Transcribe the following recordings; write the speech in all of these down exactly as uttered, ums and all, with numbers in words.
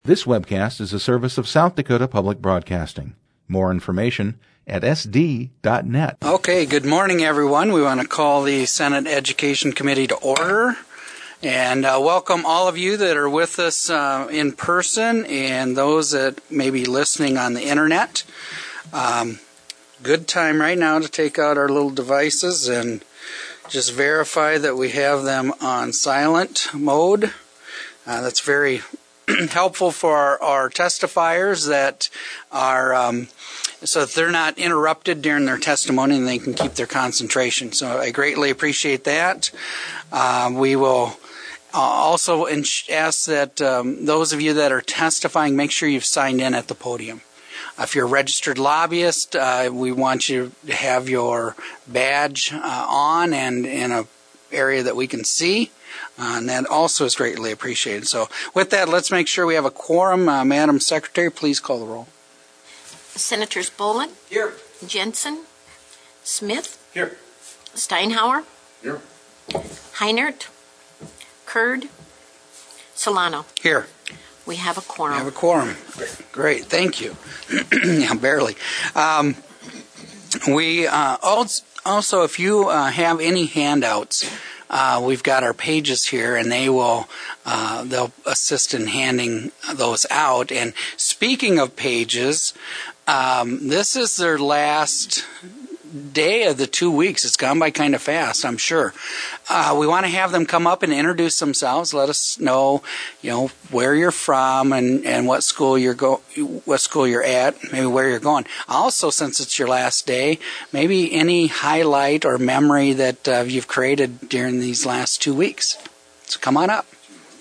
This webcast is a service of South Dakota Public Broadcasting. More information at s d dot net. Okay, good morning, everyone. We want to call the Senate Education Committee to order and uh, welcome all of you that are with us uh, in person and those that may be listening on the internet. Um, good time right now to take out our little devices and just verify that we have them on silent mode. Uh, that's very helpful for our, our testifiers that are um, so that they're not interrupted during their testimony and they can keep their concentration. So I greatly appreciate that. Uh, we will uh, also ask that um, those of you that are testifying, make sure you've signed in at the podium. If you're a registered lobbyist, uh, we want you to have your badge uh, on and in an area that we can see. Uh, and that also is greatly appreciated. So with that, let's make sure we have a quorum. Uh, Madam Secretary, please call the roll. Senators Boland. Here. Jensen. Smith. Here. Steinhauer. Here. Heinert. Kurd. Solano. Here. We have a quorum. We have a quorum. Great. Thank you. Yeah, barely. Um, we uh, also, if you uh, have any handouts, Uh, we've got our pages here, and they will uh, they'll assist in handing those out. And speaking of pages, um, this is their last day of the two weeks. It's gone by kind of fast, I'm sure. Uh, we want to have them come up and introduce themselves. Let us know, you know, where you're from and, and what school you're go what school you're at, maybe where you're going. Also, since it's your last day, maybe any highlight or memory that uh, you've created during these last two weeks. So come on up.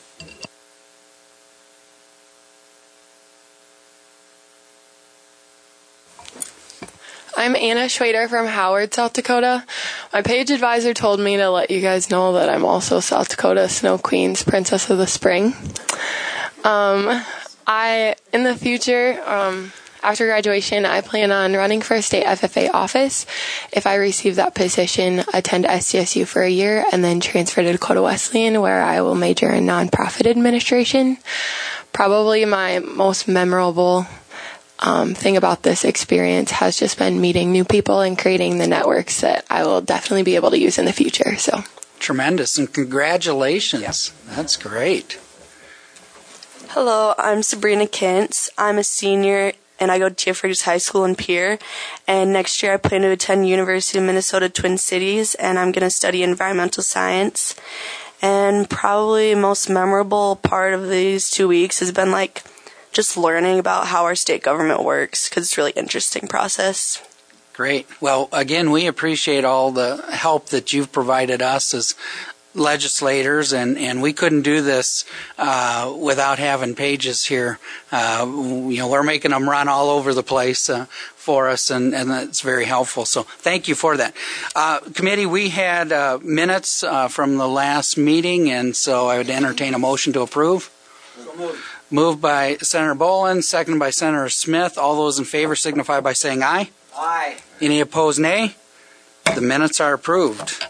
I'm Anna Schwader from Howard, South Dakota. My page advisor told me to let you guys know that I'm also South Dakota Snow Queen's Princess of the Spring. Um, I, in the future, um, after graduation, I plan on running for a state F F A office. If I receive that position, attend S D S U for a year, and then transfer to Dakota Wesleyan, where I will major in nonprofit administration. Probably my most memorable Um, thing about this experience has just been meeting new people and creating the networks that I will definitely be able to use in the future. So tremendous, and congratulations. Yes. That's great. Hello, I'm Sabrina Kintz. I'm a senior and I go to T F Riggs High School in Pierre. And next year I plan to attend University of Minnesota Twin Cities, and I'm going to study environmental science. And probably most memorable part of these two weeks has been like just learning about how our state government works, because it's a really interesting process. Great. Well, again, we appreciate all the help that you've provided us as legislators, and, and we couldn't do this uh, without having pages here. Uh, you know, we're making them run all over the place uh, for us, and, and it's very helpful. So thank you for that. Uh, committee, we had uh, minutes uh, from the last meeting, and so I would entertain a motion to approve. So moved. Moved by Senator Boland, seconded by Senator Smith. All those in favor signify by saying aye. Aye. Any opposed, nay? The minutes are approved.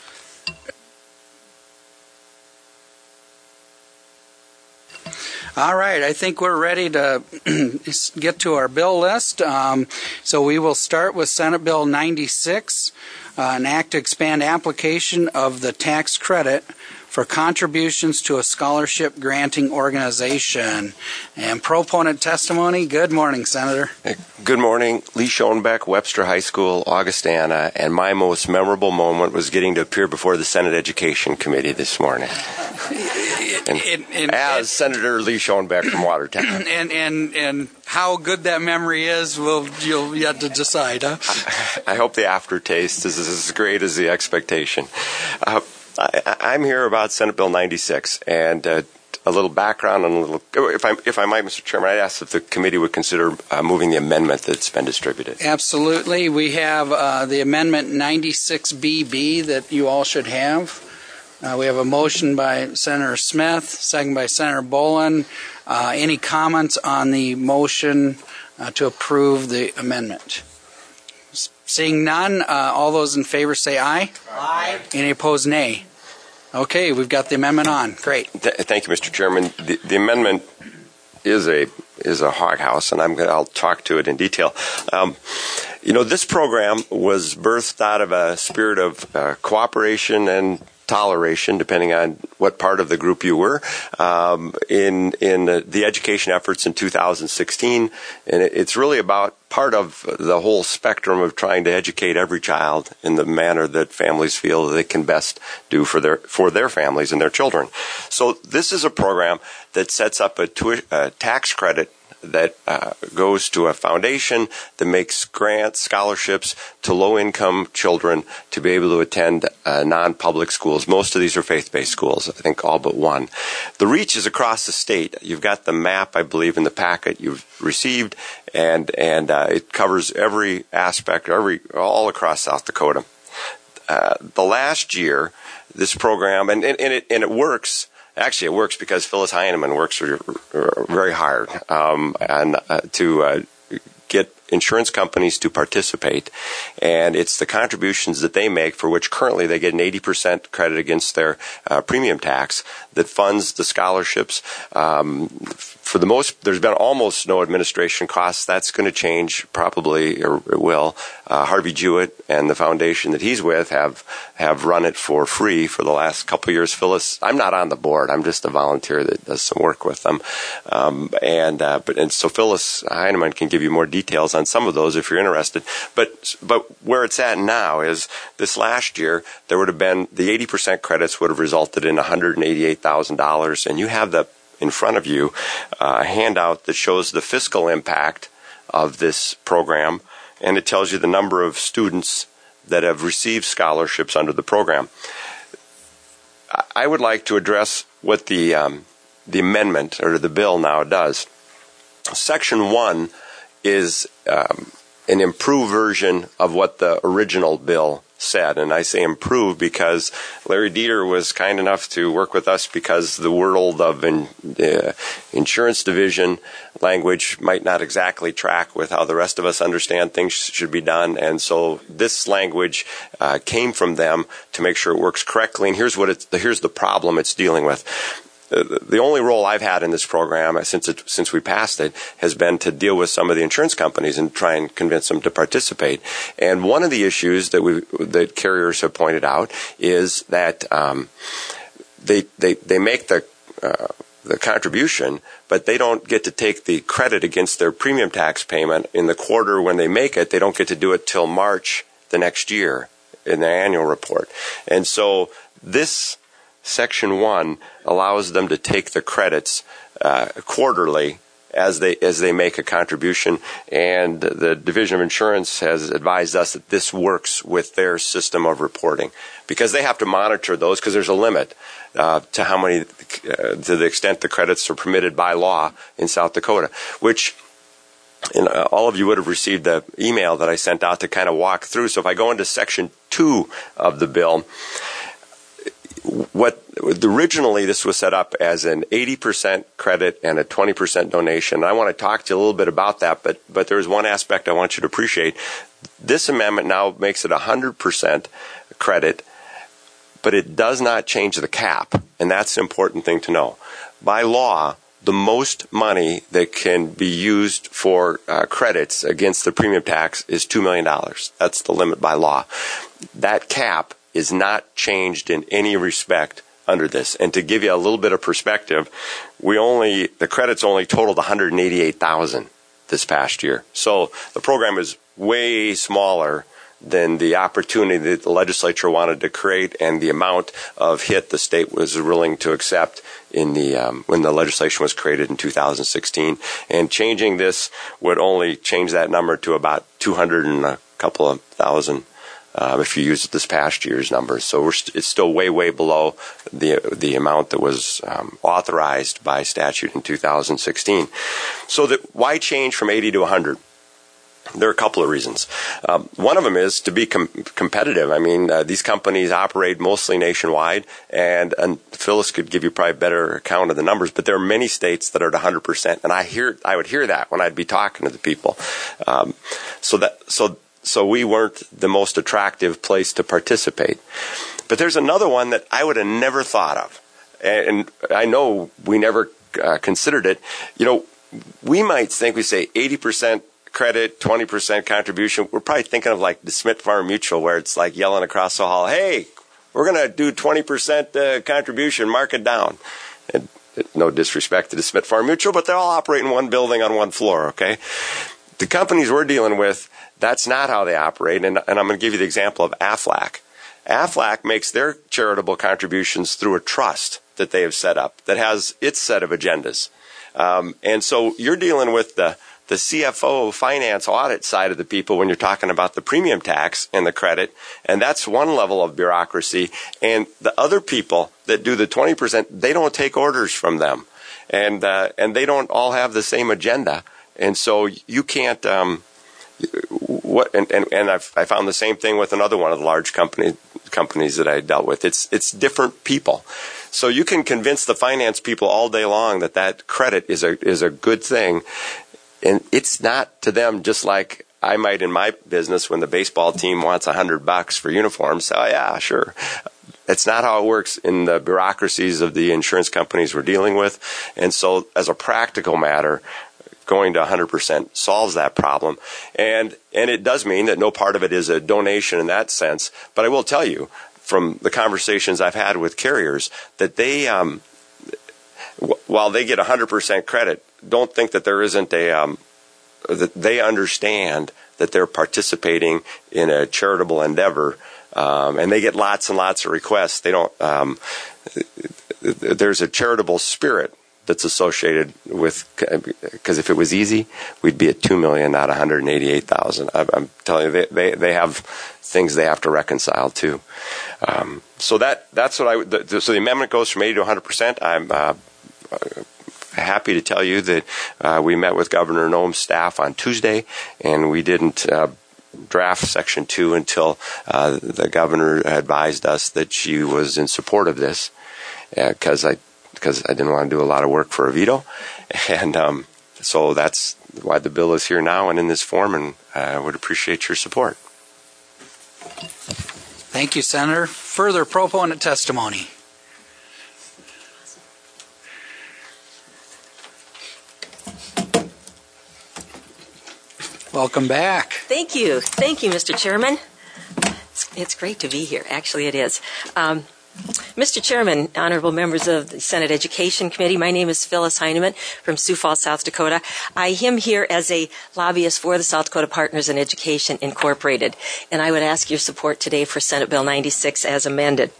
All right, I think we're ready to get to our bill list. Um, so we will start with Senate Bill ninety-six, uh, an act to expand application of the tax credit for contributions to a scholarship granting organization. And proponent testimony. Good morning, Senator. Good morning. Lee Schoenbeck, Webster High School, Augustana, and my most memorable moment was getting to appear before the Senate Education Committee this morning. And, and, and, as and, Senator Lee Schoenbeck from Watertown. And and and how good that memory is, will you'll yet to decide, huh? I, I hope the aftertaste is as great as the expectation. Uh, I, I'm here about Senate Bill ninety-six, and uh, a little background and a little, if I if I might, Mister Chairman, I'd ask if the committee would consider uh, moving the amendment that's been distributed. Absolutely. We have uh, the amendment ninety-six B B that you all should have. Uh, we have a motion by Senator Smith, second by Senator Boland. Uh, any comments on the motion uh, to approve the amendment? Seeing none, uh, all those in favor say aye. Aye. Any opposed, nay. Okay, we've got the amendment on. Great. Th- thank you, Mister Chairman. The, the amendment is a is a hog house, and I'm gonna, I'll talk to it in detail. Um, you know, this program was birthed out of a spirit of uh, cooperation and toleration, depending on what part of the group you were, um, in in the, the education efforts in two thousand sixteen, and it, it's really about part of the whole spectrum of trying to educate every child in the manner that families feel they can best do for their for their families and their children. So this is a program that sets up a, tui- a tax credit that uh, goes to a foundation that makes grants, scholarships to low-income children to be able to attend uh, non-public schools. Most of these are faith-based schools, I think all but one. The reach is across the state. You've got the map, I believe, in the packet you've received, and and uh, it covers every aspect, every all across South Dakota. Uh, the last year, this program, and, and, and, it, and it works. Actually, it works because Phyllis Heineman works very hard um, and uh, to uh, get insurance companies to participate, and it's the contributions that they make for which currently they get an eighty percent credit against their uh, premium tax that funds the scholarships. Um, for the most, there's been almost no administration costs. That's going to change probably, or it will. Uh, Harvey Jewett and the foundation that he's with have have run it for free for the last couple of years. Phyllis, I'm not on the board. I'm just a volunteer that does some work with them. Um, and uh, but and so Phyllis Heineman can give you more details on some of those if you're interested. But but where it's at now is this last year there would have been the eighty percent credits would have resulted in one hundred eighty-eight thousand dollars, and you have the in front of you uh, a handout that shows the fiscal impact of this program, and it tells you the number of students that have received scholarships under the program. I would like to address what the um, the amendment or the bill now does. Section one is um, an improved version of what the original bill said, and I say improved because Larry Dieter was kind enough to work with us because the world of in, uh, insurance division language might not exactly track with how the rest of us understand things should be done, and so this language uh, came from them to make sure it works correctly. And here's what it's here's the problem it's dealing with. The only role I've had in this program since it, since we passed it has been to deal with some of the insurance companies and try and convince them to participate. And one of the issues that we that carriers have pointed out is that um, they they they make the uh, the contribution, but they don't get to take the credit against their premium tax payment in the quarter when they make it. They don't get to do it till March the next year in their annual report. And so this Section one allows them to take the credits uh, quarterly as they as they make a contribution, and the Division of Insurance has advised us that this works with their system of reporting because they have to monitor those because there's a limit uh, to how many, uh, to the extent the credits are permitted by law in South Dakota, which and uh, all of you would have received the email that I sent out to kind of walk through. So if I go into Section two of the bill, what originally this was set up as an eighty percent credit and a twenty percent donation. And I want to talk to you a little bit about that, but but there's one aspect I want you to appreciate. This amendment now makes it one hundred percent credit, but it does not change the cap, and that's an important thing to know. By law, the most money that can be used for uh, credits against the premium tax is two million dollars. That's the limit by law. That cap is not changed in any respect under this. And to give you a little bit of perspective, we only the credits only totaled one hundred eighty-eight thousand this past year. So the program is way smaller than the opportunity that the legislature wanted to create and the amount of hit the state was willing to accept in the um, when the legislation was created in two thousand sixteen. And changing this would only change that number to about two hundred and a couple of thousand. Uh, if you use this past year's numbers. So we're st- it's still way, way below the the amount that was um, authorized by statute in two thousand sixteen. So that why change from eighty to one hundred? There are a couple of reasons. Um, one of them is to be com- competitive. I mean, uh, these companies operate mostly nationwide, and, and Phyllis could give you probably a better account of the numbers, but there are many states that are at one hundred percent, and I hear I would hear that when I'd be talking to the people. Um, so that so. So we weren't the most attractive place to participate. But there's another one that I would have never thought of. And I know we never uh, considered it. You know, we might think, we say eighty percent credit, twenty percent contribution. We're probably thinking of like the Smith Farm Mutual, where it's like yelling across the hall, hey, we're going to do twenty percent uh, contribution, mark it down. And no disrespect to the Smith Farm Mutual, but they all operate in one building on one floor, okay? The companies we're dealing with, that's not how they operate, and, and I'm going to give you the example of Aflac. Aflac makes their charitable contributions through a trust that they have set up that has its set of agendas. Um, and so you're dealing with the the C F O finance audit side of the people when you're talking about the premium tax and the credit, and that's one level of bureaucracy. And the other people that do the twenty percent, they don't take orders from them, and uh, and they don't all have the same agenda, and so you can't. Um, what and and, and I've, I found the same thing with another one of the large company companies that I dealt with. It's it's different people. So you can convince the finance people all day long that that credit is a is a good thing. And it's not to them, just like I might in my business when the baseball team wants a hundred bucks for uniforms. Oh yeah, sure. It's not how it works in the bureaucracies of the insurance companies we're dealing with. And so as a practical matter, going to one hundred percent solves that problem. And and it does mean that no part of it is a donation in that sense. But I will tell you, from the conversations I've had with carriers, that they, um, w- while they get one hundred percent credit, don't think that there isn't a, um, that they understand that they're participating in a charitable endeavor, um, and they get lots and lots of requests. They don't, um, there's a charitable spirit that's associated with, because if it was easy, we'd be at two million, not one hundred eighty-eight thousand. I'm telling you, they, they, they have things they have to reconcile too. Um, so that, that's what I, the, so the amendment goes from eighty to one hundred percent. I'm, uh, happy to tell you that uh, we met with Governor Noem's staff on Tuesday, and we didn't uh, draft Section two until uh, the governor advised us that she was in support of this, because uh, I because I didn't want to do a lot of work for a veto, and um, so that's why the bill is here now and in this form, and I would appreciate your support. Thank you, Senator. Further proponent testimony. Welcome back. Thank you. Thank you, Mister Chairman. It's, it's great to be here. Actually, it is. Um, Mister Chairman, honorable members of the Senate Education Committee, my name is Phyllis Heineman from Sioux Falls, South Dakota. I am here as a lobbyist for the South Dakota Partners in Education Incorporated, and I would ask your support today for Senate Bill ninety-six as amended.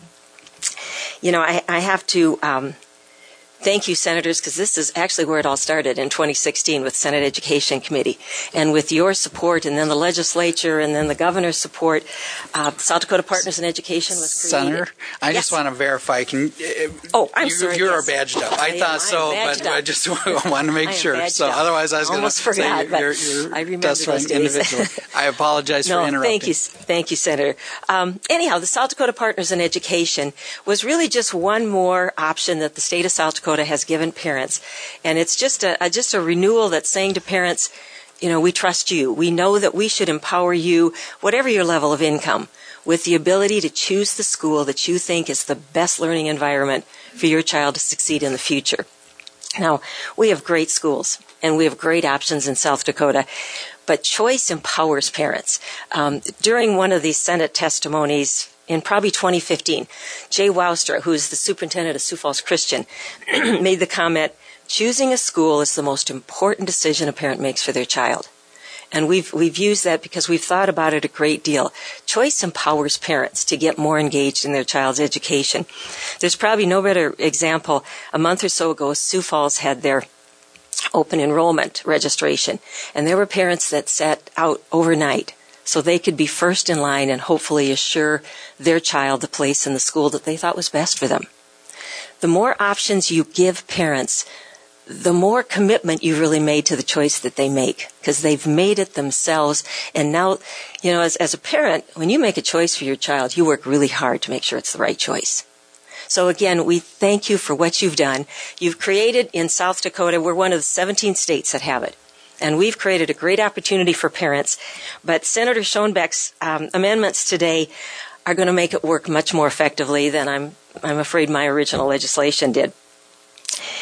You know, I, I have to um, thank you, Senators, because this is actually where it all started in twenty sixteen with Senate Education Committee. And with your support and then the legislature and then the governor's support, uh, South Dakota Partners in Education was created. Senator, I yes. just want to verify. Can uh, Oh, I'm you, sorry. You're yes. badged up. I, I thought am, so, I but I just want to make I am sure. badged So up. otherwise I was going to Almost forgot, say but you're, you're I remember testifying those days. individually. I apologize no, for interrupting. thank you, thank you, Senator. Um, anyhow, the South Dakota Partners in Education was really just one more option that the state of South Dakota has given parents. And it's just a, a just a renewal that's saying to parents, you know, we trust you. We know that we should empower you, whatever your level of income, with the ability to choose the school that you think is the best learning environment for your child to succeed in the future. Now, we have great schools, and we have great options in South Dakota, but choice empowers parents. Um, during one of these Senate testimonies in probably twenty fifteen, Jay Woustra, who is the superintendent of Sioux Falls Christian, made the comment, choosing a school is the most important decision a parent makes for their child. And we've we've used that because we've thought about it a great deal. Choice empowers parents to get more engaged in their child's education. There's probably no better example. A month or so ago, Sioux Falls had their open enrollment registration, and there were parents that sat out overnight so they could be first in line and hopefully assure their child the place in the school that they thought was best for them. The more options you give parents, the more commitment you really made to the choice that they make, because they've made it themselves. And now, you know, as, as a parent, when you make a choice for your child, you work really hard to make sure it's the right choice. So again, we thank you for what you've done. You've created in South Dakota, we're one of the seventeen states that have it. And we've created a great opportunity for parents. But Senator Schoenbeck's um, amendments today are going to make it work much more effectively than I'm, I'm afraid my original legislation did.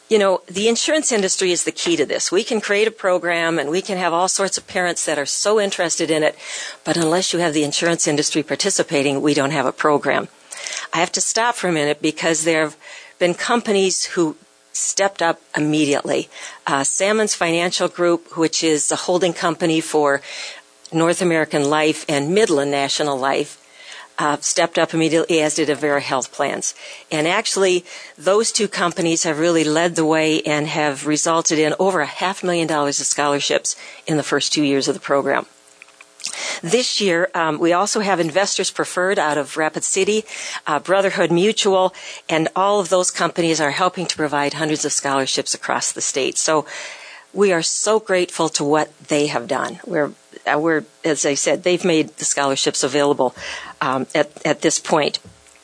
you know, the insurance industry is the key to this. We can create a program and we can have all sorts of parents that are so interested in it, but unless you have the insurance industry participating, we don't have a program. I have to stop for a minute because there have been companies who stepped up immediately. Uh, Salmon's Financial Group, which is a holding company for North American Life and Midland National Life, uh, stepped up immediately, as did Avera Health Plans. And actually, those two companies have really led the way and have resulted in over a half million dollars of scholarships in the first two years of the program. This year, um, we also have Investors Preferred out of Rapid City, uh, Brotherhood Mutual, and all of those companies are helping to provide hundreds of scholarships across the state. So we are so grateful to what they have done. We're, uh, we're as I said, they've made the scholarships available um, at, at this point.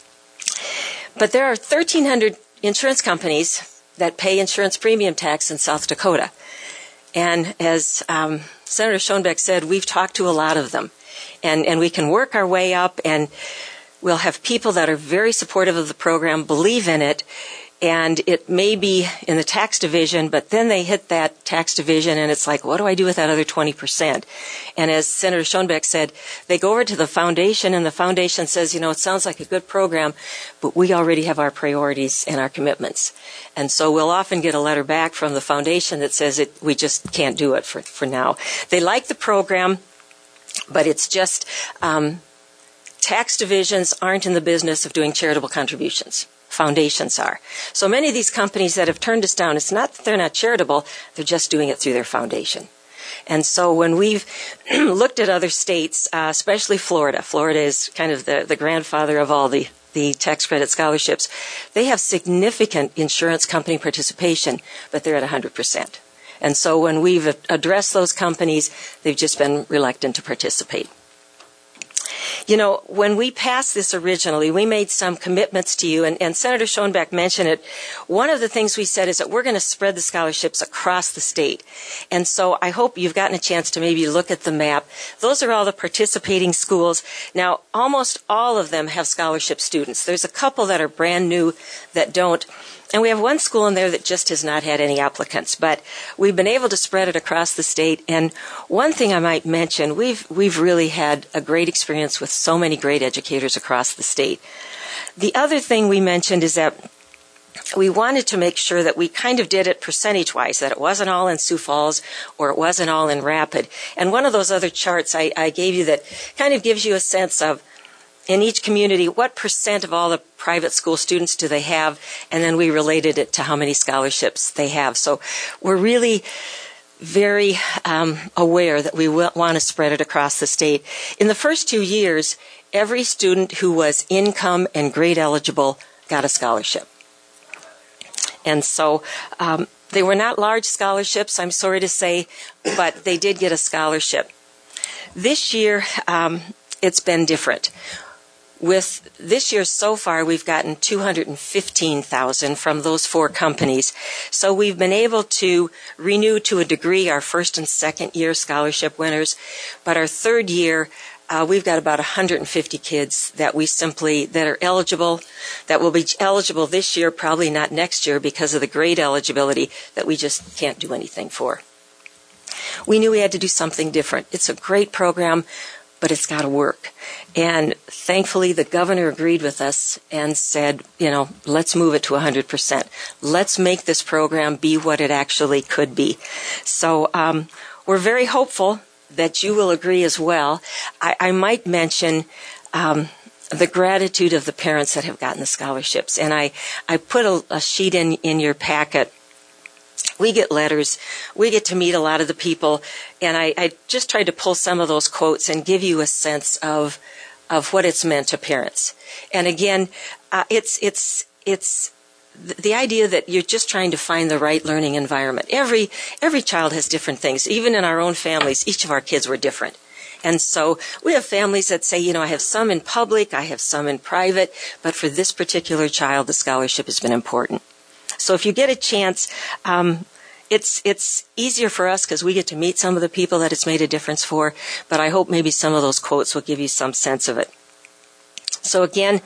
But there are thirteen hundred insurance companies that pay insurance premium tax in South Dakota. And as um, Senator Schoenbeck said, we've talked to a lot of them. And, and we can work our way up, and we'll have people that are very supportive of the program, believe in it, and it may be in the tax division, but then they hit that tax division, and it's like, what do I do with that other twenty percent? And as Senator Schoenbeck said, they go over to the foundation, and the foundation says, you know, it sounds like a good program, but we already have our priorities and our commitments. And so we'll often get a letter back from the foundation that says it, we just can't do it for, for now. They like the program, but it's just um, tax divisions aren't in the business of doing charitable contributions. Foundations are. So many of these companies that have turned us down, it's not that they're not charitable, they're just doing it through their foundation. And so when we've looked at other states, uh, especially Florida, Florida is kind of the, the grandfather of all the, the tax credit scholarships, they have significant insurance company participation, but they're at one hundred percent. And so when we've addressed those companies, they've just been reluctant to participate. You know, when we passed this originally, we made some commitments to you, and, and Senator Schoenbeck mentioned it. One of the things we said is that we're going to spread the scholarships across the state. And so I hope you've gotten a chance to maybe look at the map. Those are all the participating schools. Now, almost all of them have scholarship students. There's a couple that are brand new that don't. And we have one school in there that just has not had any applicants, but we've been able to spread it across the state. And one thing I might mention, we've we've really had a great experience with so many great educators across the state. The other thing we mentioned is that we wanted to make sure that we kind of did it percentage-wise, that it wasn't all in Sioux Falls or it wasn't all in Rapid. And one of those other charts I, I gave you that kind of gives you a sense of, in each community, what percent of all the private school students do they have? And then we related it to how many scholarships they have. So we're really very um, aware that we want to spread it across the state. In the first two years, every student who was income and grade eligible got a scholarship. And so um, they were not large scholarships, I'm sorry to say, but they did get a scholarship. This year, um, it's been different. With this year so far, we've gotten two hundred fifteen thousand from those four companies. So we've been able to renew to a degree our first and second year scholarship winners. But our third year, uh, we've got about one hundred fifty kids that we simply, that are eligible, that will be eligible this year, probably not next year because of the grade eligibility that we just can't do anything for. We knew we had to do something different. It's a great program, but it's got to work. And thankfully, the governor agreed with us and said, you know, let's move it to one hundred percent. Let's make this program be what it actually could be. So um, we're very hopeful that you will agree as well. I, I might mention um, the gratitude of the parents that have gotten the scholarships. And I, I put a, a sheet in, in your packet. We get letters. We get to meet a lot of the people. And I, I just tried to pull some of those quotes and give you a sense of of what it's meant to parents. And again, uh, it's it's it's the idea that you're just trying to find the right learning environment. Every every child has different things. Even in our own families, each of our kids were different. And so we have families that say, you know, I have some in public, I have some in private, but for this particular child, the scholarship has been important. So if you get a chance, um, it's it's easier for us because we get to meet some of the people that it's made a difference for, but I hope maybe some of those quotes will give you some sense of it. So again,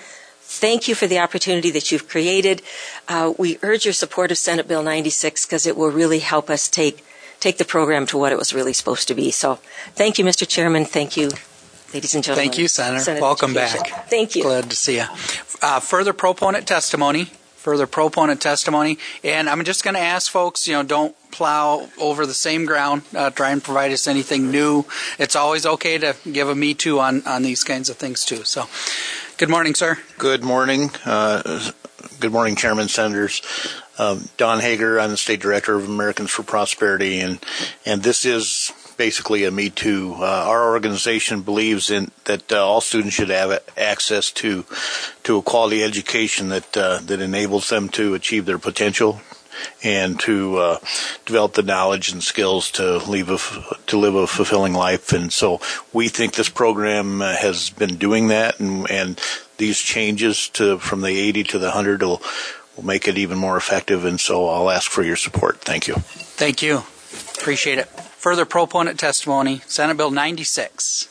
thank you for the opportunity that you've created. Uh, we urge your support of Senate Bill ninety-six because it will really help us take take the program to what it was really supposed to be. So thank you, Mister Chairman. Thank you, ladies and gentlemen. Thank you, Senator. Senate Welcome Education. back. Thank you. Glad to see you. Uh, further proponent testimony. Further proponent testimony. And I'm just going to ask folks, you know, don't plow over the same ground. Uh, try and provide us anything new. It's always okay to give a me too on, on these kinds of things too. So, good morning, sir. Good morning. Uh, good morning, Chairman, Senators. Um, Don Hager, I'm the State Director of Americans for Prosperity, and and this is basically a Me Too. Uh, our organization believes in that uh, all students should have access to to a quality education that uh, that enables them to achieve their potential and to uh, develop the knowledge and skills to live a to live a fulfilling life. And so we think this program uh, has been doing that, and, and these changes to from the eighty to the one hundred will will make it even more effective. And so I'll ask for your support. Thank you. Thank you. Appreciate it. Further proponent testimony, Senate Bill ninety-six.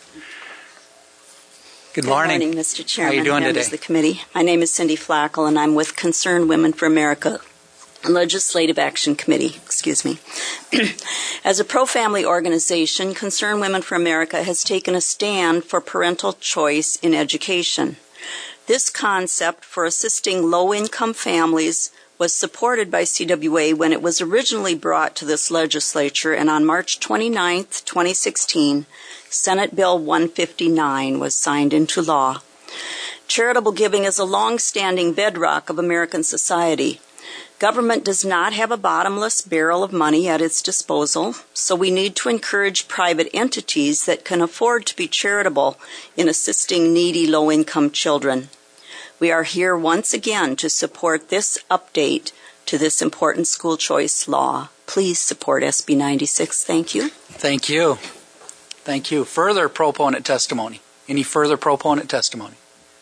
Good morning. Good morning, Mister Chairman. How are you doing members today? of the committee. My name is Cindy Flackel, and I'm with Concerned Women for America Legislative Action Committee. Excuse me. As a pro-family organization, Concerned Women for America has taken a stand for parental choice in education. This concept for assisting low-income families was supported by C W A when it was originally brought to this legislature, and on March twenty-ninth, twenty sixteen, Senate Bill one fifty-nine was signed into law. Charitable giving is a long-standing bedrock of American society. Government does not have a bottomless barrel of money at its disposal, so we need to encourage private entities that can afford to be charitable in assisting needy low-income children. We are here once again to support this update to this important school choice law. Please support S B ninety-six. Thank you. Thank you. Thank you. Further proponent testimony. Any further proponent testimony?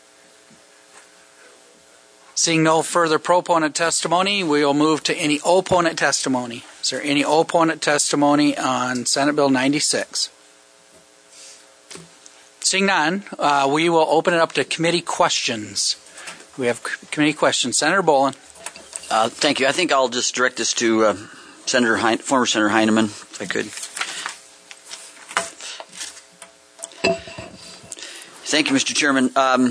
Seeing no further proponent testimony, we will move to any opponent testimony. Is there any opponent testimony on Senate Bill ninety-six? Seeing none, uh, we will open it up to committee questions. We have c- committee questions. Senator Bolin. Uh, thank you. I think I'll just direct this to uh, Senator Hein- former Senator Heineman, if I could. Thank you, Mister Chairman. Um,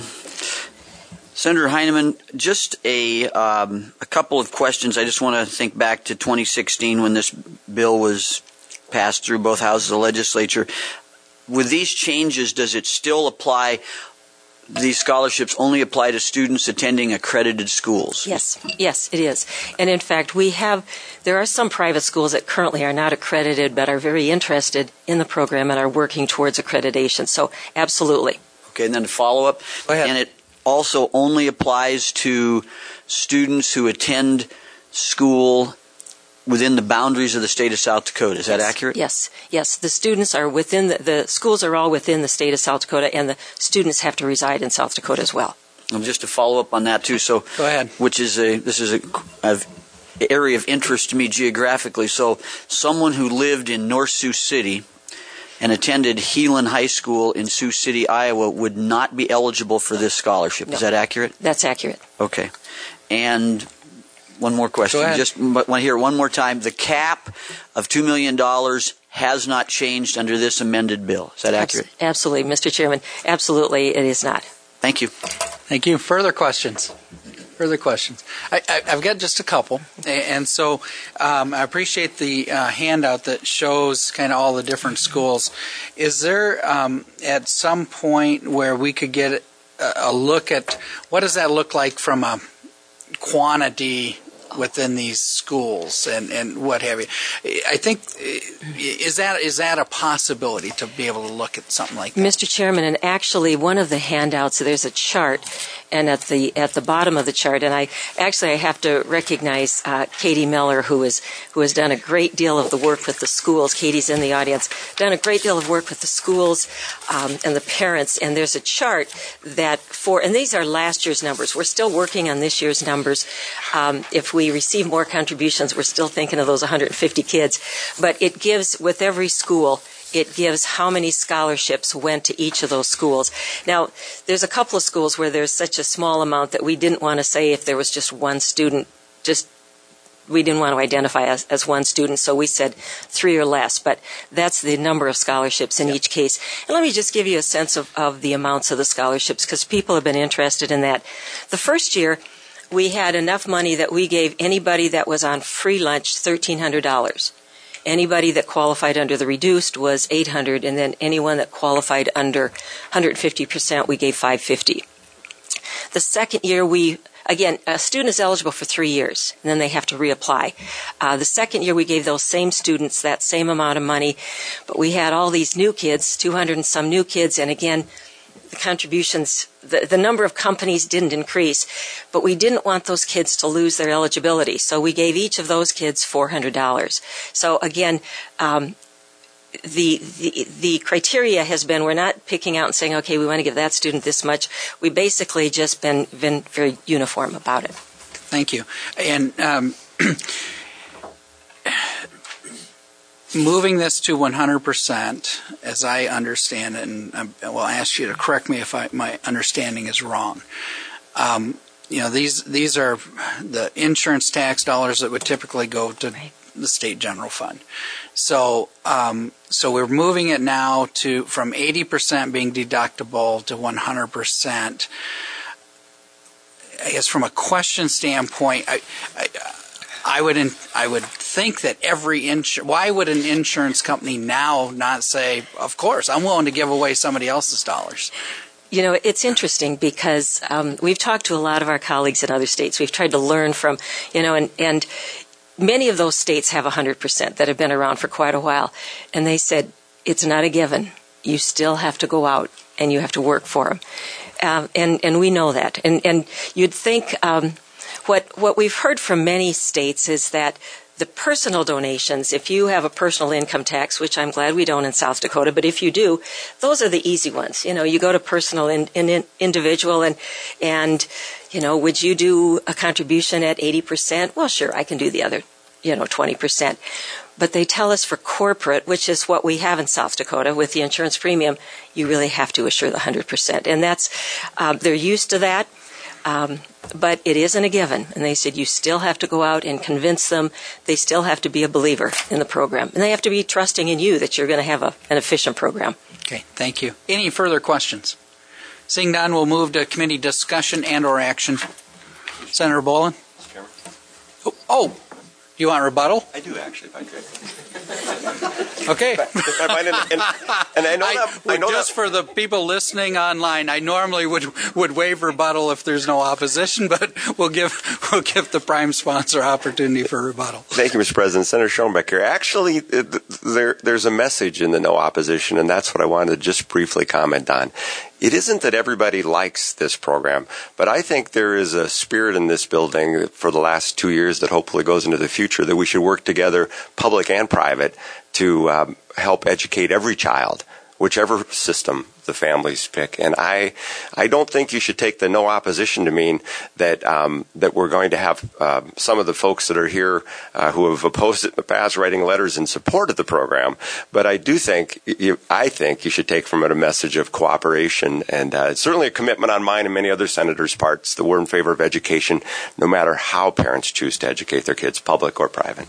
Senator Heineman, just a um, a couple of questions. I just want to think back to twenty sixteen when this bill was passed through both houses of the legislature. With these changes, does it still apply? These scholarships only apply to students attending accredited schools? Yes, yes, it is. And in fact, we have, there are some private schools that currently are not accredited but are very interested in the program and are working towards accreditation. So, absolutely. Okay, and then to follow up, Go ahead. And it also only applies to students who attend school within the boundaries of the state of South Dakota. Is that Yes. accurate? Yes, yes. The students are within, the, the schools are all within the state of South Dakota, and the students have to reside in South Dakota as well. And just to follow up on that too, so Go ahead. which is a this is a, a area of interest to me geographically. So someone who lived in North Sioux City and attended Heelan High School in Sioux City, Iowa, would not be eligible for this scholarship. No. Is that accurate? That's accurate. Okay. And one more question. Go ahead. Just want to hear it one more time. The cap of two million dollars has not changed under this amended bill. Is that accurate? Abs- absolutely, Mister Chairman. Absolutely, it is not. Thank you. Thank you. Further questions? Further questions? I, I, I've got just a couple. A- And so um, I appreciate the uh, handout that shows kind of all the different schools. Is there um, at some point where we could get a, a look at what does that look like from a quantity within these schools and, and what have you? I think, is that is that a possibility to be able to look at something like that? Mister Chairman, and actually one of the handouts, there's a chart, and at the at the bottom of the chart, and I actually I have to recognize uh, Katie Miller, who is who has done a great deal of the work with the schools. Katie's in the audience, done a great deal of work with the schools um, and the parents. And there's a chart that for, and these are last year's numbers. We're still working on this year's numbers. Um, if we receive more contributions, we're still thinking of those one hundred fifty kids. But it gives with every school. it gives how many scholarships went to each of those schools. Now, there's a couple of schools where there's such a small amount that we didn't want to say if there was just one student, just we didn't want to identify as, as one student, so we said three or less, but that's the number of scholarships in each case. And let me just give you a sense of, of the amounts of the scholarships, because people have been interested in that. The first year, we had enough money that we gave anybody that was on free lunch thirteen hundred dollars. Anybody that qualified under the reduced was eight hundred dollars, and then anyone that qualified under one hundred fifty percent, we gave five hundred fifty dollars. The second year, we Again, a student is eligible for three years, and then they have to reapply. Uh, the second year, we gave those same students that same amount of money, but we had all these new kids, two hundred and some new kids, and again, the contributions, the, the number of companies didn't increase, but we didn't want those kids to lose their eligibility, so we gave each of those kids four hundred dollars. So again, um, The, the the criteria has been, we're not picking out and saying, okay, we want to give that student this much. We basically just been been very uniform about it. Thank you. And um, moving this to one hundred percent, as I understand it, and I will ask you to correct me if I, my understanding is wrong. Um, you know, these these are the insurance tax dollars that would typically go to right. the state general fund. So, um, so we're moving it now to from eighty percent being deductible to one hundred percent. I guess from a question standpoint, I, I, I would in, I would think that every insur- why would an insurance company now not say, of course, I'm willing to give away somebody else's dollars? You know, it's interesting because um, we've talked to a lot of our colleagues in other states. We've tried to learn from, you know, and and. Many of those states have one hundred percent that have been around for quite a while. And they said, it's not a given. You still have to go out and you have to work for them. Um, and, and we know that. And, and you'd think um, what, what we've heard from many states is that the personal donations, if you have a personal income tax, which I'm glad we don't in South Dakota, but if you do, those are the easy ones. You know, you go to personal in, in, individual and, and, you know, would you do a contribution at eighty percent? Well, sure, I can do the other, you know, twenty percent. But they tell us for corporate, which is what we have in South Dakota with the insurance premium, you really have to assure the one hundred percent. And that's, um, they're used to that. Um, but it isn't a given. And they said you still have to go out and convince them. They still have to be a believer in the program. And they have to be trusting in you that you're going to have a, an efficient program. Okay, thank you. Any further questions? Seeing none, we'll move to committee discussion and or action. Senator Bolin? Oh, oh, you want rebuttal? I do, actually, if I could. Okay. If I might, and, and, and I know I, that... I know just that, for the people listening online, I normally would would waive rebuttal if there's no opposition, but we'll give we'll give the prime sponsor opportunity for rebuttal. Thank you, Mister President. Senator Schoenbeck here. Actually, there there's a message in the no opposition, and that's what I wanted to just briefly comment on. It isn't that everybody likes this program, but I think there is a spirit in this building for the last two years that hopefully goes into the future that we should work together, public and private, to um, help educate every child, whichever system the families pick. And I I don't think you should take the no opposition to mean that um, that we're going to have uh, some of the folks that are here uh, who have opposed it in the past writing letters in support of the program. But I do think you, I think you should take from it a message of cooperation, and uh, it's certainly a commitment on mine and many other senators' parts that we're in favor of education, no matter how parents choose to educate their kids, public or private.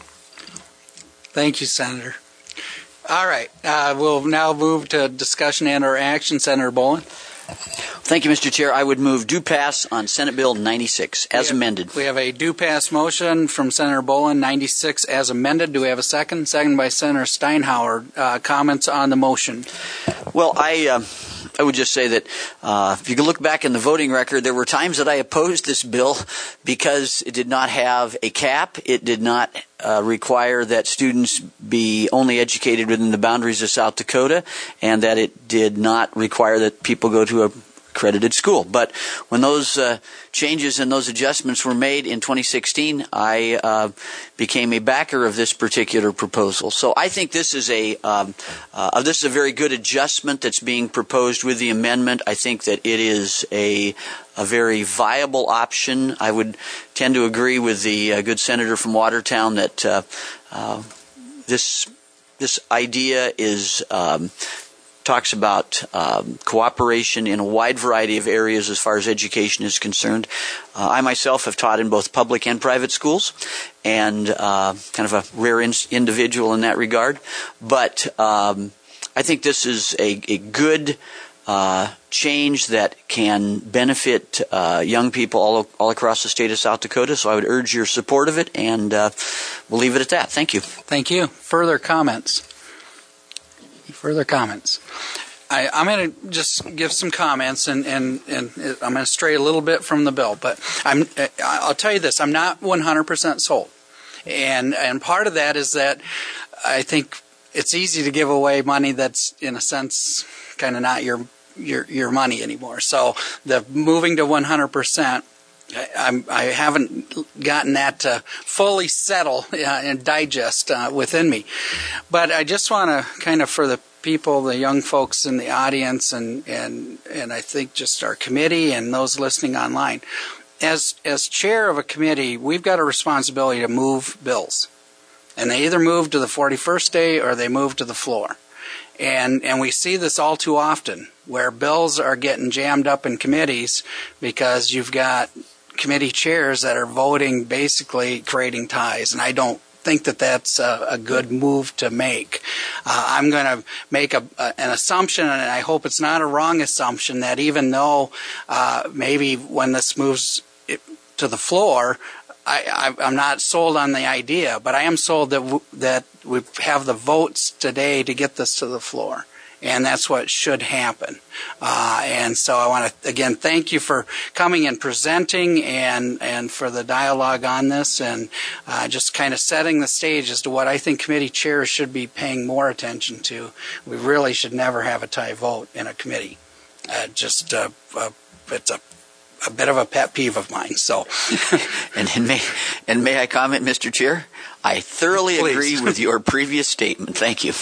Thank you, Senator. All right. Uh, we'll now move to discussion and or action. Senator Bolin. Thank you, Mister Chair. I would move do pass on Senate Bill ninety-six as we have, amended. We have a do pass motion from Senator Bolin, ninety-six as amended. Do we have a second? Second by Senator Steinhauer. Uh, comments on the motion? Well, I... Uh, I would just say that uh, if you can look back in the voting record, there were times that I opposed this bill because it did not have a cap. It did not uh, require that students be only educated within the boundaries of South Dakota, and that it did not require that people go to a accredited school. But when those uh, changes and those adjustments were made in twenty sixteen, I uh, became a backer of this particular proposal. So I think this is a um, uh, this is a very good adjustment that's being proposed with the amendment. I think that it is a a very viable option. I would tend to agree with the uh, good senator from Watertown that uh, uh, this this idea is um, talks about um, cooperation in a wide variety of areas as far as education is concerned. Uh, I myself have taught in both public and private schools, and uh, kind of a rare in- individual in that regard. But um, I think this is a, a good uh, change that can benefit uh, young people all all across the state of South Dakota. So I would urge your support of it, and uh, we'll leave it at that. Thank you. Thank you. Further comments? Further comments? I, I'm going to just give some comments, and, and, and I'm going to stray a little bit from the bill. But I'm, I'll tell you this, I'm not one hundred percent sold. And, and part of that is that I think it's easy to give away money that's, in a sense, kind of not your, your, your money anymore. So the moving to one hundred percent, I, I'm, I haven't gotten that to fully settle uh, and digest uh, within me. But I just want to kind of, for the people, the young folks in the audience, and, and, and I think just our committee and those listening online, as, as chair of a committee, we've got a responsibility to move bills. And they either move to the forty-first day or they move to the floor. And and we see this all too often, where bills are getting jammed up in committees because you've got committee chairs that are voting, basically creating ties. And I don't think that that's a, a good move to make. Uh, I'm going to make a, a, an assumption, and I hope it's not a wrong assumption, that even though uh, maybe when this moves it to the floor, I, I, I'm not sold on the idea, but I am sold that w- that we have the votes today to get this to the floor, and that's what should happen. Uh, and so I want to again thank you for coming and presenting, and and for the dialogue on this, and uh, just kind of setting the stage as to what I think committee chairs should be paying more attention to. We really should never have a tie vote in a committee. Uh, just uh, uh, it's a a bit of a pet peeve of mine. So, and, and may and may I comment, Mister Chair? I thoroughly Please. agree with your previous statement. Thank you.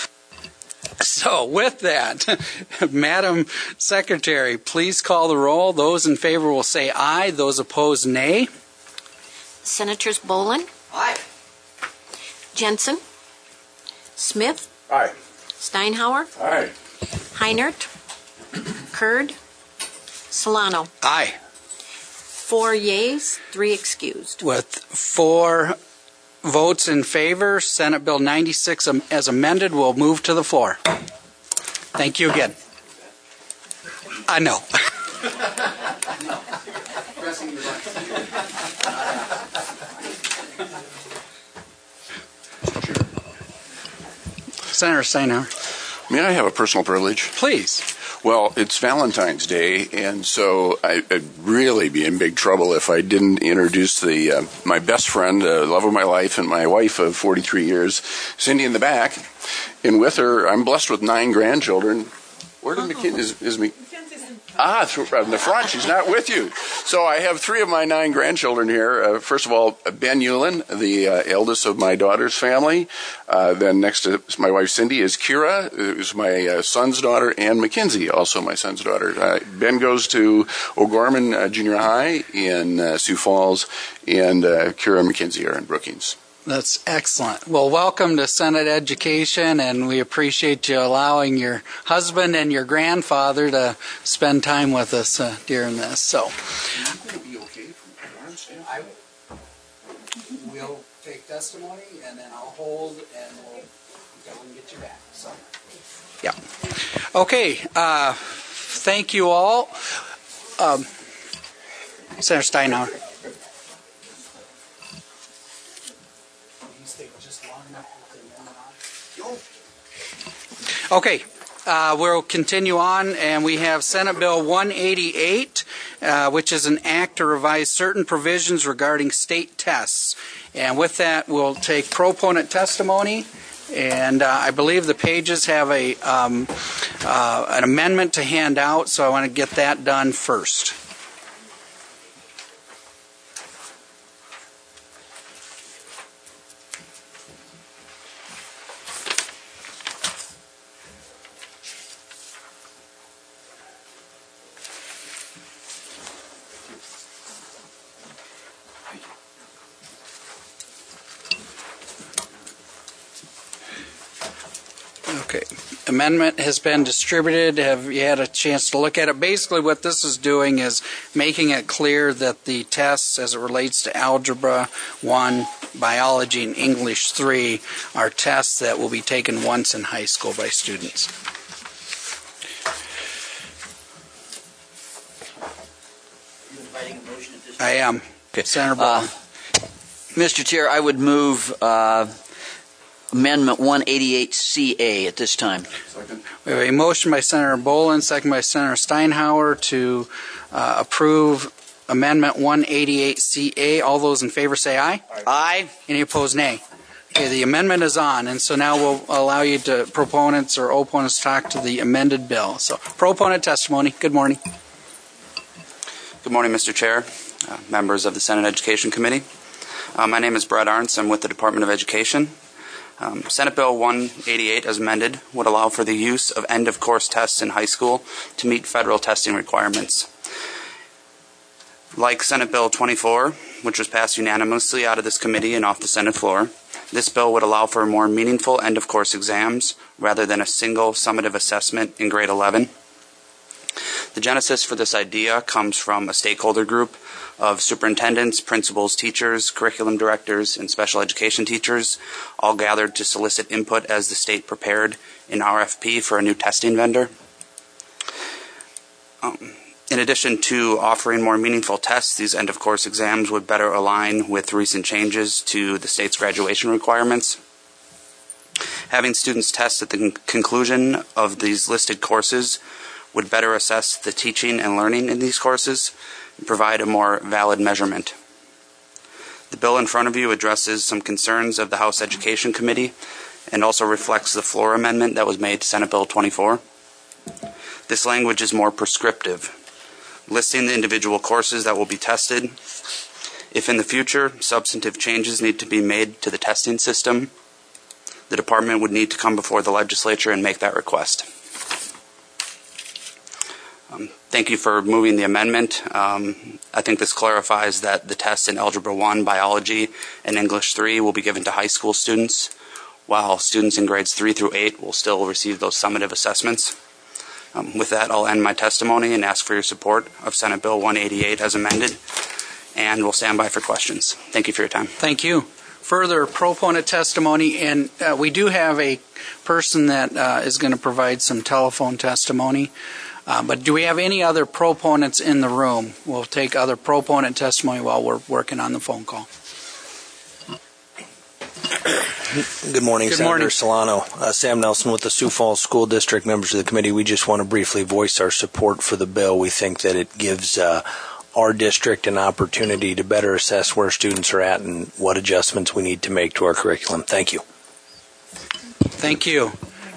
So, with that, Madam Secretary, please call the roll. Those in favor will say aye. Those opposed, nay. Senators Bolin, Aye. Jensen, Smith, Aye. Steinhauer, Aye. Heinert, Kurd, Solano. Aye. Four yeas, three excused. With four votes in favor, Senate Bill ninety-six um, as amended will move to the floor. Thank you again. I know. Senator Steinhauer. May I have a personal privilege? Please. Well, it's Valentine's Day, and so I, I'd really be in big trouble if I didn't introduce the uh, my best friend, uh, love of my life, and my wife of forty-three years, Cindy, in the back. And with her, I'm blessed with nine grandchildren. Where did McKinney, is, is McKinney? Ah, th- in the front. She's not with you. So I have three of my nine grandchildren here. Uh, first of all, Ben Hewlin, the uh, eldest of my daughter's family. Uh, then next to my wife Cindy is Kira, who's my uh, son's daughter, and Mackenzie, also my son's daughter. Uh, Ben goes to O'Gorman uh, Junior High in uh, Sioux Falls, and uh, Kira and Mackenzie are in Brookings. That's excellent. Well, welcome to Senate Education, and we appreciate you allowing your husband and your grandfather to spend time with us uh, during this. So, I will take testimony, and then I'll hold, and we'll go and get you back. So, yeah. Okay. Uh, thank you all, um, Senator Steinhauer. Okay, uh, we'll continue on, and we have Senate Bill one eighty-eight, uh, which is an act to revise certain provisions regarding state tests. And with that, we'll take proponent testimony, and uh, I believe the pages have a um, uh, an amendment to hand out, so I want to get that done first. Okay. Amendment has been distributed. Have you had a chance to look at it? Basically, what this is doing is making it clear that the tests as it relates to Algebra one, Biology, and English three are tests that will be taken once in high school by students. I am. Okay. Senator Ball. Uh, Mister Chair, I would move uh, Amendment one eighty-eight C A at this time. Second. We have a motion by Senator Boland, second by Senator Steinhauer to uh, approve Amendment one eighty-eight C A. All those in favor say aye. Aye. Aye. Any opposed, nay. Okay, the amendment is on, and so now we'll allow you to, proponents or opponents, talk to the amended bill. So, proponent testimony. Good morning. Good morning, Mister Chair, uh, members of the Senate Education Committee. Uh, my name is Brett Arntz. I'm with the Department of Education. Um, Senate Bill one eighty-eight, as amended, would allow for the use of end-of-course tests in high school to meet federal testing requirements. Like Senate Bill twenty-four, which was passed unanimously out of this committee and off the Senate floor, this bill would allow for more meaningful end-of-course exams rather than a single summative assessment in grade eleven. The genesis for this idea comes from a stakeholder group of superintendents, principals, teachers, curriculum directors, and special education teachers, all gathered to solicit input as the state prepared an R F P for a new testing vendor. Um, in addition to offering more meaningful tests, these end-of-course exams would better align with recent changes to the state's graduation requirements. Having students test at the con- conclusion of these listed courses would better assess the teaching and learning in these courses and provide a more valid measurement. The bill in front of you addresses some concerns of the House Education Committee and also reflects the floor amendment that was made to Senate Bill twenty-four. This language is more prescriptive, listing the individual courses that will be tested. If in the future substantive changes need to be made to the testing system, the department would need to come before the legislature and make that request. Um, thank you for moving the amendment. Um, I think this clarifies that the tests in Algebra one, Biology, and English three will be given to high school students, while students in grades three through eight will still receive those summative assessments. Um, with that, I'll end my testimony and ask for your support of Senate Bill one eighty-eight as amended, and we'll stand by for questions. Thank you for your time. Thank you. Further proponent testimony, and uh, we do have a person that uh, is going to provide some telephone testimony. Uh, but do we have any other proponents in the room? We'll take other proponent testimony while we're working on the phone call. Good morning, Good Senator morning. Solano. Uh, Sam Nelson with the Sioux Falls School District. Members of the committee, we just want to briefly voice our support for the bill. We think that it gives uh, our district an opportunity to better assess where students are at and what adjustments we need to make to our curriculum. Thank you. Thank you.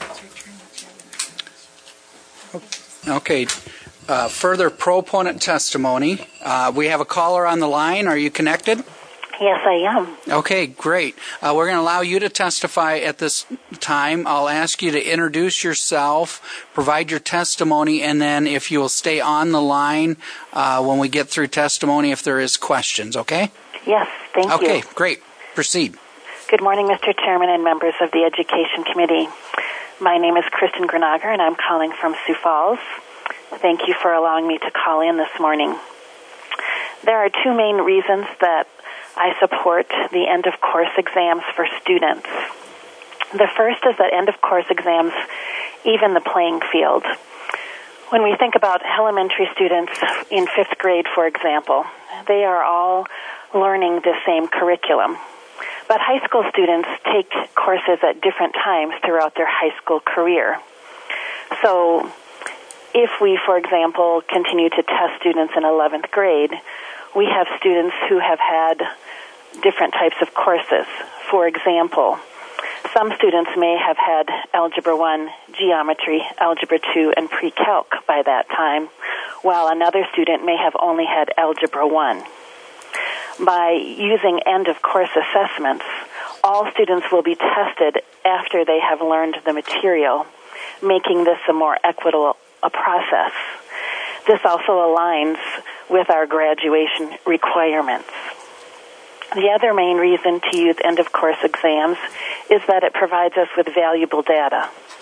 Okay. Uh, further proponent testimony. Uh, we have a caller on the line. Are you connected? Yes, I am. Okay, great. Uh, we're going to allow you to testify at this time. I'll ask you to introduce yourself, provide your testimony, and then if you will stay on the line uh, when we get through testimony if there is questions, okay? Yes, thank okay, you. Okay, great. Proceed. Good morning, Mister Chairman and members of the Education Committee. My name is Kristen Grenager, and I'm calling from Sioux Falls. Thank you for allowing me to call in this morning. There are two main reasons that I support the end-of-course exams for students. The first is that end-of-course exams even the playing field. When we think about elementary students in fifth grade, for example, they are all learning the same curriculum. But high school students take courses at different times throughout their high school career. So if we, for example, continue to test students in eleventh grade, we have students who have had different types of courses. For example, some students may have had Algebra one, Geometry, Algebra two, and Pre-Calc by that time, while another student may have only had Algebra one. By using end-of-course assessments, all students will be tested after they have learned the material, making this a more equitable a process. This also aligns with our graduation requirements. The other main reason to use end-of-course exams is that it provides us with valuable data.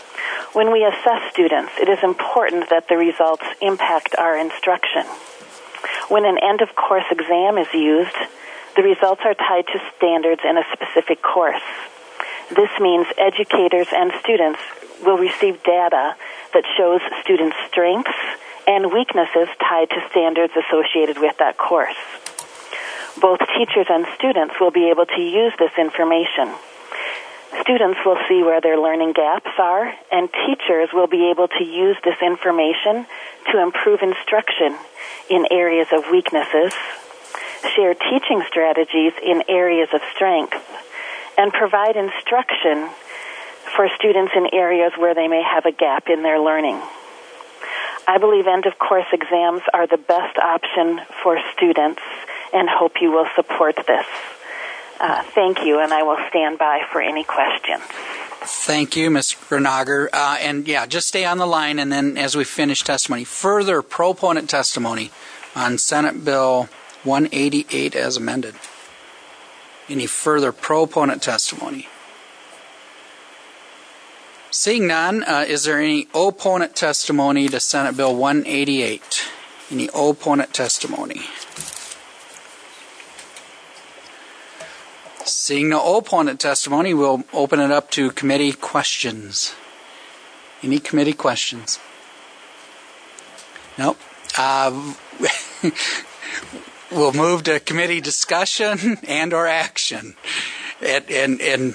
When we assess students, it is important that the results impact our instruction. When an end-of-course exam is used, the results are tied to standards in a specific course. This means educators and students will receive data that shows students' strengths and weaknesses tied to standards associated with that course. Both teachers and students will be able to use this information. Students will see where their learning gaps are, and teachers will be able to use this information to improve instruction in areas of weaknesses, share teaching strategies in areas of strength, and provide instruction for students in areas where they may have a gap in their learning. I believe end-of-course exams are the best option for students and hope you will support this. Uh, thank you, and I will stand by for any questions. Thank you, Miz Granager. Uh, and yeah, just stay on the line, and then as we finish testimony, further proponent testimony on Senate Bill one eighty-eight as amended. Any further proponent testimony? Seeing none, uh, is there any opponent testimony to Senate Bill one eighty-eight? Any opponent testimony? Seeing no opponent testimony, we'll open it up to committee questions. Any committee questions? Nope. Uh, we'll move to committee discussion and or action. And, and, and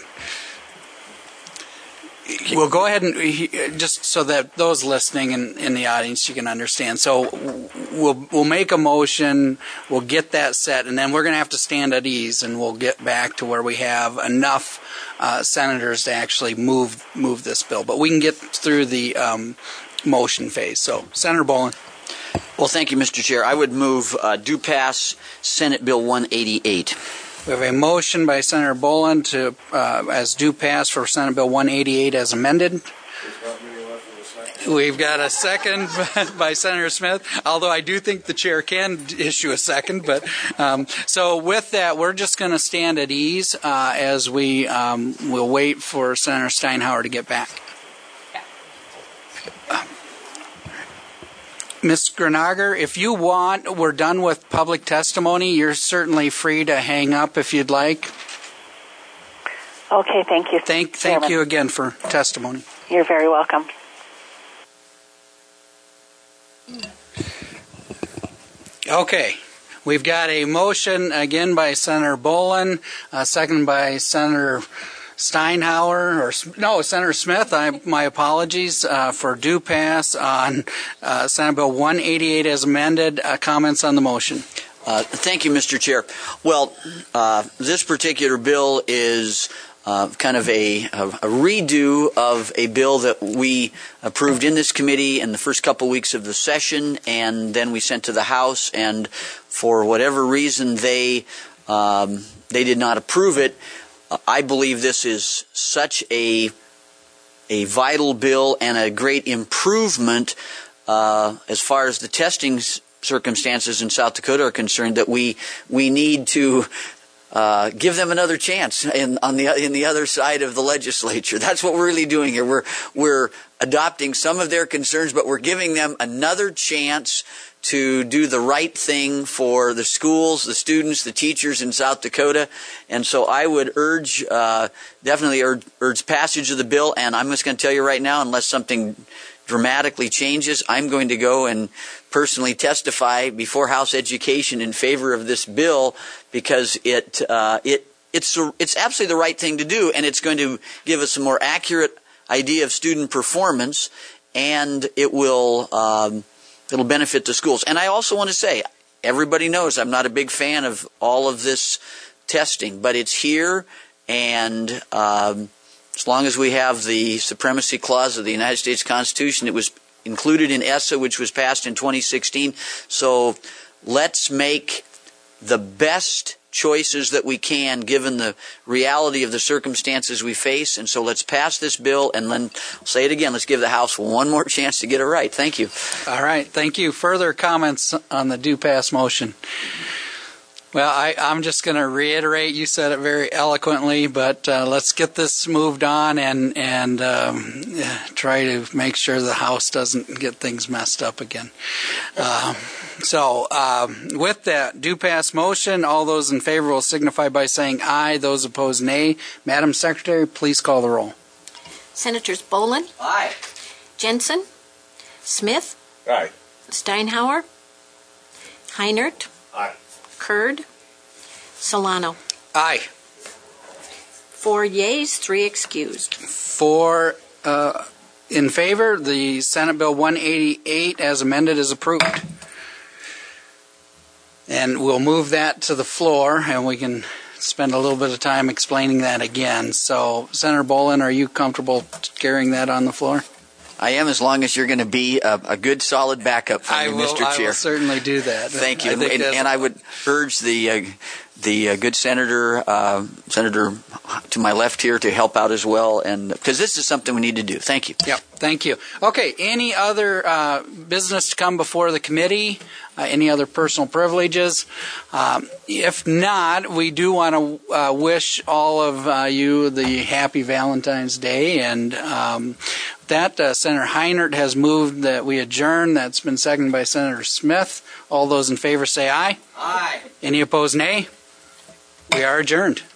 we'll go ahead and, just so that those listening in, in the audience, you can understand. So we'll we'll make a motion, we'll get that set, and then we're going to have to stand at ease, and we'll get back to where we have enough uh, senators to actually move move this bill. But we can get through the um, motion phase. So, Senator Boland. Well, thank you, Mister Chair. I would move uh, do pass Senate Bill one eighty-eight. We have a motion by Senator Boland to uh, as due pass for Senate Bill one eighty-eight as amended. We've got a second by Senator Smith, although I do think the chair can issue a second. But um, so with that, we're just going to stand at ease uh, as we um, will wait for Senator Steinhauer to get back. Miz Granager, if you want, we're done with public testimony. You're certainly free to hang up if you'd like. Okay, thank you. Thank, thank you again for testimony. You're very welcome. Okay, we've got a motion again by Senator Boland, a second by Senator Steinhauer, or no, Senator Smith. I, my apologies uh, for due pass on uh, Senate Bill one eighty-eight as amended. Uh, comments on the motion. Uh, thank you, Mister Chair. Well, uh, this particular bill is uh, kind of a, a, a redo of a bill that we approved in this committee in the first couple weeks of the session, and then we sent to the House, and for whatever reason they um, they did not approve it. I believe this is such a a vital bill and a great improvement uh, as far as the testing circumstances in South Dakota are concerned that we we need to uh, give them another chance in on the in the other side of the legislature. That's what we're really doing here. We're we're adopting some of their concerns, but we're giving them another chance to do the right thing for the schools, the students, the teachers in South Dakota. And so I would urge, uh, definitely urge, urge passage of the bill. And I'm just going to tell you right now, unless something dramatically changes, I'm going to go and personally testify before House Education in favor of this bill, because it uh, it it's it's absolutely the right thing to do, and it's going to give us a more accurate idea of student performance, and it will um, it'll benefit the schools. And I also want to say, everybody knows I'm not a big fan of all of this testing, but it's here, and um, as long as we have the Supremacy Clause of the United States Constitution, it was included in ESSA, which was passed in twenty sixteen. So let's make the best choices that we can given the reality of the circumstances we face. And so let's pass this bill, and then I'll say it again, let's give the House one more chance to get it right. Thank you. All right. Thank you. Further comments on the due pass motion? Well, I, I'm just going to reiterate. You said it very eloquently, but uh, let's get this moved on and and um, try to make sure the House doesn't get things messed up again. Uh, so, um, with that, do pass motion. All those in favor will signify by saying aye. Those opposed, nay. Madam Secretary, please call the roll. Senators Bolin? Aye. Jensen? Smith? Aye. Steinhauer? Heinert? Aye. Kurd? Solano? Aye. Four yeas, three excused. Four uh, in favor. The Senate Bill one eighty-eight as amended is approved. And we'll move that to the floor, and we can spend a little bit of time explaining that again. So, Senator Bolin, are you comfortable carrying that on the floor? I am, as long as you're going to be a, a good, solid backup for I me, will, Mister I Chair. will certainly do that. Thank you. I think and, that's- and I would urge the uh, the uh, good senator, uh, Senator to my left here, to help out as well, and because this is something we need to do. Thank you. Yep. Thank you. Okay. Any other uh, business to come before the committee? Uh, any other personal privileges? Um, if not, we do want to uh, wish all of uh, you the happy Valentine's Day. And um, that, uh, Senator Heinert has moved that we adjourn. That's been seconded by Senator Smith. All those in favor say aye. Aye. Any opposed, nay? We are adjourned.